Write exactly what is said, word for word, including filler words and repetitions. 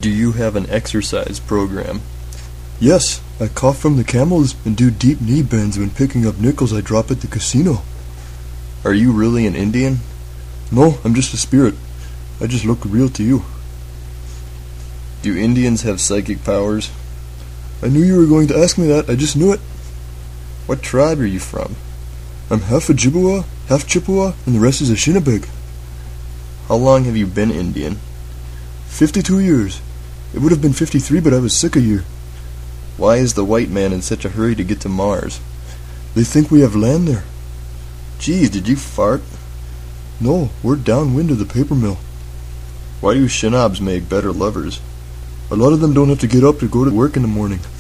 Do you have an exercise program? Yes, I cough from the camels and do deep knee bends when picking up nickels I drop at the casino. Are you really an Indian? No, I'm just a spirit. I just look real to you. Do Indians have psychic powers? I knew you were going to ask me that. I just knew it. What tribe are you from? I'm half Ojibwa, half Chippewa, and the rest is a Shinabeg. How long have you been Indian? Fifty-two years. It would have been fifty-three, but I was sick a year. Why is the white man in such a hurry to get to Mars? They think we have land there. Geez, did you fart? No, we're downwind of the paper mill. Why do Shinobs make better lovers? A lot of them don't have to get up to go to work in the morning.